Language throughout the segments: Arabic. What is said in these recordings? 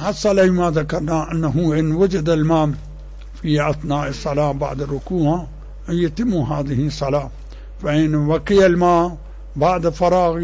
تحصل ما ذكرنا أنه إن وجد الماء في أثناء الصلاة بعد الركوع يتم هذه الصلاة، فإن بقي الماء بعد فراغ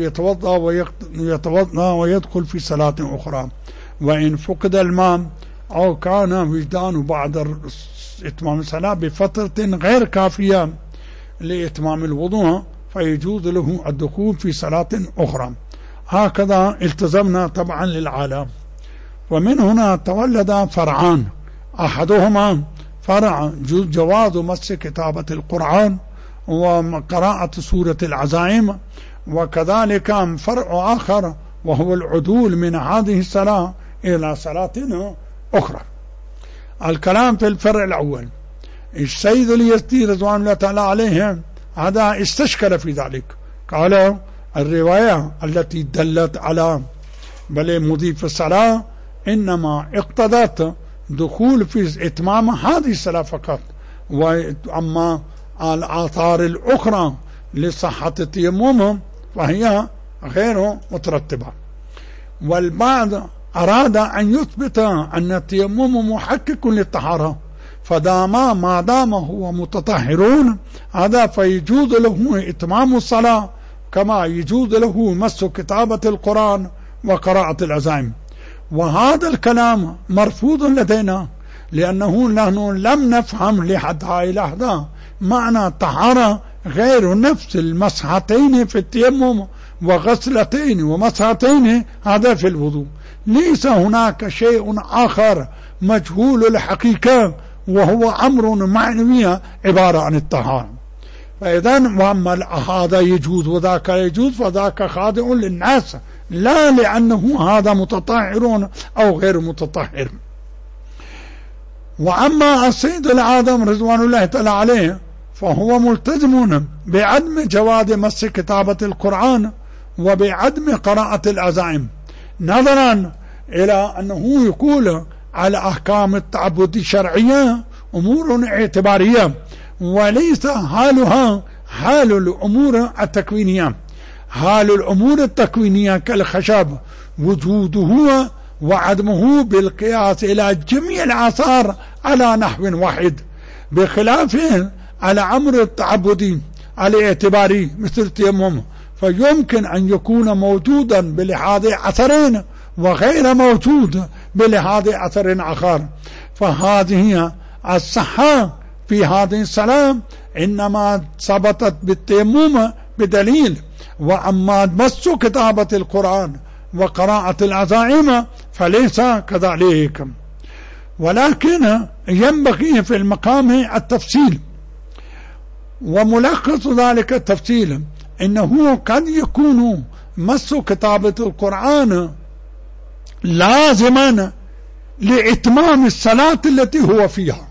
يتوضأ ويدخل في صلاة أخرى. وإن فقد الماء أو كان وجدانه بعد إتمام الصلاة بفترة غير كافية لإتمام الوضوء فيجوز له الدخول في صلاة أخرى. هكذا التزمنا طبعا للعالم. ومن هنا تولد فرعان، أحدهما فرع جواز مس كتابة القرآن وقراءة سورة العزائم، وكذلك فرع آخر وهو العدول من هذه الصلاة إلى صلاة أخرى. الكلام في الفرع الأول، السيد اليزدي رضوان الله تعالى عليه هذا استشكل في ذلك، قال الرواية التي دلت على بل مضيف الصلاة إنما اقتضت دخول في إتمام هذه الصلاة فقط، وأما الآثار الأخرى لصحة التيمم فهي غير مترتبة. والبعض أراد أن يثبت أن التيمم محقق للطهارة، ما دام هو متطهرون هذا فيجوز له إتمام الصلاة كما يجوز له مس كتابة القرآن وقراءة العزائم. وهذا الكلام مرفوض لدينا، لأنه نحن لم نفهم لحد هاي اللحظة معنى الطهارة غير نفس المسحتين في التيمم وغسلتين ومسحتين هذا في الوضوء. ليس هناك شيء آخر مجهول الحقيقة وهو أمر معنوي عبارة عن الطهارة. فإذا وأما هذا يجوز وذاك يجوز فذاك خاضع للناس، لا لأنه هذا متطهر أو غير متطهر. وأما السيد العظم رضوان الله تعالى عليه فهو ملتزم بعدم جواز مس كتابة القرآن وبعدم قراءة العزائم، نظرا إلى أنه يقول على أحكام التعبد الشرعية أمور اعتبارية وليس حالها حال الأمور التكوينية. حال الأمور التكوينية كالخشب وجوده وعدمه بالقياس إلى جميع الآثار على نحو واحد، بخلاف على أمر التعبدي الاعتباري مثل التيمم فيمكن أن يكون موجودا بلحاظ أثرين وغير موجود بلحاظ أثر آخر. فهذه الصحة في هذه الصلاة إنما ثبتت بالتيمم بدليل، وأما مس كتابة القرآن وقراءة العزائم فليس كذلك. ولكن ينبغي في المقام التفصيل، وملخص ذلك التفصيل إنه قد يكون مس كتابة القرآن لازما لإتمام الصلاة التي هو فيها،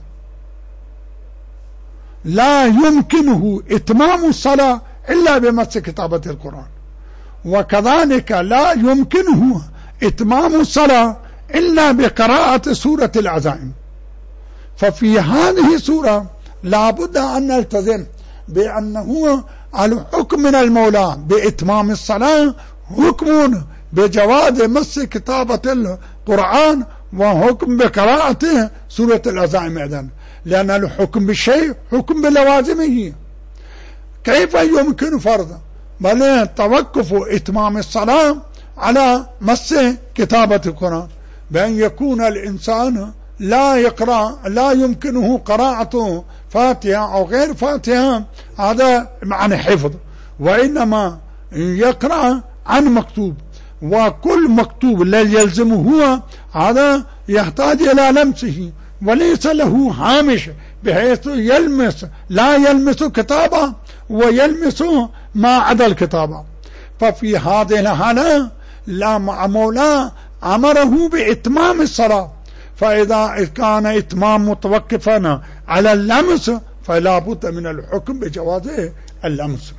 لا يمكنه إتمام الصلاة إلا بمس كتابة القرآن، وكذلك لا يمكنه إتمام الصلاة إلا بقراءة سورة العزائم. ففي هذه السورة لا بد أن نلتزم بأنه الحكم من المولى بإتمام الصلاة حكم بجواز مس كتابة القرآن وحكم بقراءة سورة العزائم أيضا، لأن الحكم بالشيء حكم بلوازمه. كيف يمكن فرض بل توقف إتمام الصلاة على مس كتابة القرآن بأن يكون الإنسان لا يقرأ، لا يمكنه قراءة فاتحة أو غير فاتحة هذا معنى حفظ، وإنما يقرأ عن مكتوب، وكل مكتوب لا يلزمه هو هذا يحتاج إلى لمسه وليس له هامش بحيث يلمس، لا يلمس كتابة ويلمس ما عدا الكتابة. ففي هذه الحالة لا مولاه أمره بإتمام الصلاة، فإذا كان إتمام متوقفا على اللمس فلا بد من الحكم بجواز اللمس.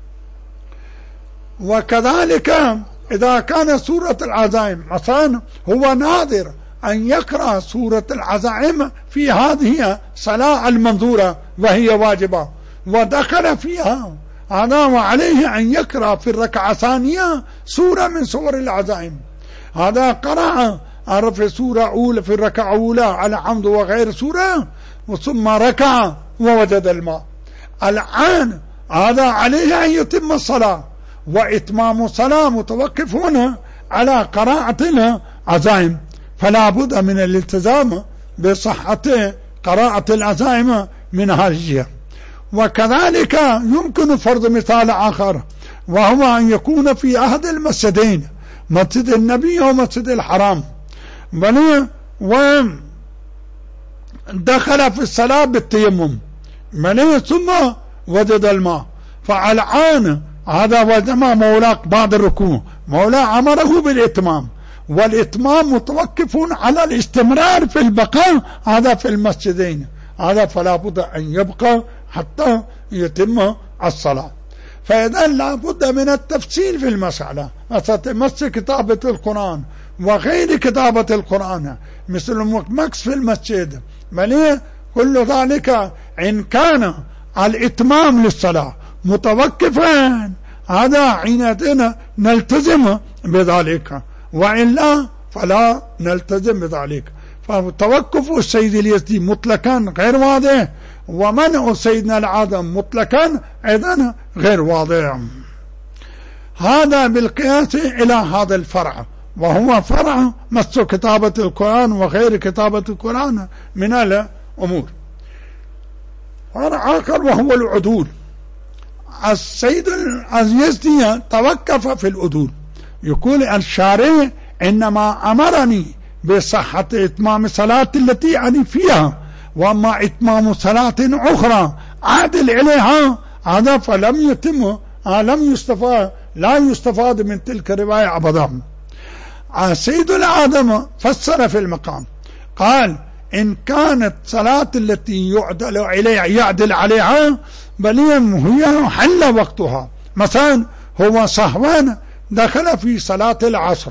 وكذلك إذا كان سورة العزائم مثلا هو ناظر أن يقرأ سورة العزائم في هذه صلاة المنظورة وهي واجبة ودخل فيها هذا وعليه أن يقرأ في الركعة الثانية سورة من سور العزائم، هذا قرأ عرف سورة أولى في الركعة أولى على عمد وغير سورة، ثم ركع ووجد الماء. الآن هذا عليه أن يتم الصلاة، وإتمام الصلاة متوقف هنا على قراءة العزائم، فلا بد من الالتزام بصحة قراءة العزائم من هذه الجهة. وكذلك يمكن فرض مثال آخر، وهو أن يكون في أحد المسجدين، مسجد النبي ومسجد الحرام، ودخل في الصلاة بالتيمم ثم وجد الماء، فالآن هذا وجمع مولاك بعد الركوع، مولاه أمره بالإتمام، والإتمام متوقف على الاستمرار في البقاء هذا في المسجدين، هذا فلا بد أن يبقى حتى يتم الصلاة. فإذا لا بد من التفصيل في المسألة، مثل كتابة القرآن وغير كتابة القرآن، مثل المكس في المسجد، كل ذلك إن كان الإتمام للصلاة متوقفا هذا حينئذ نلتزم بذلك، وإلا فلا نلتزم بذلك. فتوقف السيد اليزدي مطلقا غير واضح، ومنع سيدنا العظم مطلقا أيضا غير واضح. هذا بالقياس إلى هذا الفرع، وهو فرع مس كتابة القرآن وغير كتابة القرآن من الأمور. فرع آخر وهو العدول. السيد اليزدي توقف في العدول، يقول الشارع إنما أمرني بصحة إتمام صلاة التي أنا فيها، وأما إتمام صلاة أخرى عادل إليها هذا فلم يتم، لا يستفاد من تلك الرواية أبدا. سيد العظم فسر في المقام، قال إن كانت صلاة التي يعدل عليها بل هي حل وقتها، مثلا هو صحوان دخل في صلاة العصر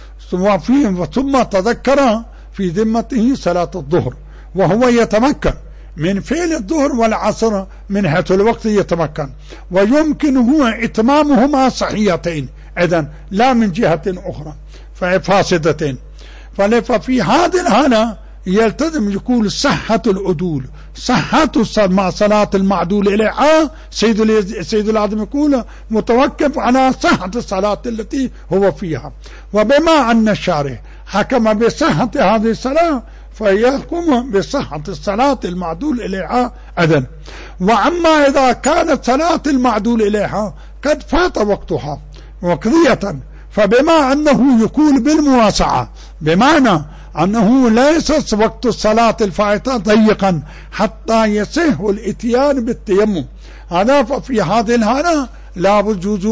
ثم تذكر في ذمته صلاة الظهر، وهو يتمكن من فعل الظهر والعصر من حيث الوقت يتمكن، ويمكن هو إتمامهما صحيحتين إذن لا من جهة أخرى فاسدتين. ففي هذه الحالة يلتزم يقول صحة العدول، صحة مع صلاة المعدول إليها. سيد العظم يقول متوقف على صحة الصلاة التي هو فيها، وبما أن الشارع حكم بصحة هذه الصلاة فيحكم بصحة الصلاة المعدول إليها أذن. وأما إذا كانت صلاة المعدول إليها قد فات وقتها وقضية، فبما أنه يقول بالمواسعة، بمعنى أنه ليس وقت الصلاة الفائتة ضيقا حتى يصح الاتيان بالتيمم، هذا ففي هذه الحالة لا يجوز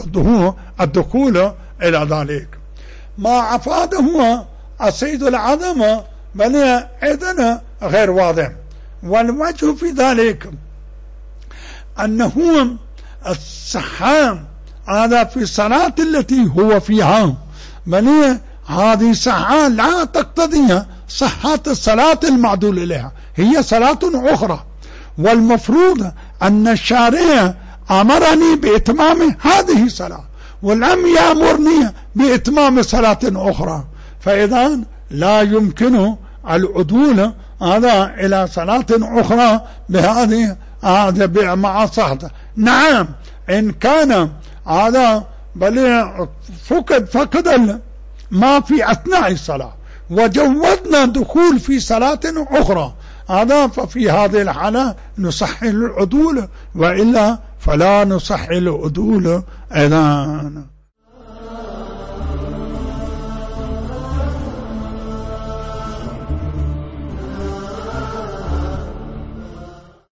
الدخول إلى ذلك. ما أفاده السيد العظم بل أيضا غير واضح، والوجه في ذلك أنه الصحام هذا في الصلاة التي هو فيها، بل هذه صحة لا تقتضي صحة الصلاة المعدول إليها، هي صلاة أخرى، والمفروض أن الشارع أمرني بإتمام هذه الصلاة ولم يأمرني بإتمام صلاة أخرى، فإذا لا يمكن العدول هذا إلى صلاة أخرى بهذه مع صحته. نعم إن كان هذا بل فقد ما في أثناء الصلاة وجودنا دخول في صلاة أخرى، هذا ففي هذه الحالة نصحح العدول، وإلا فلا نصحح العدول أيضا.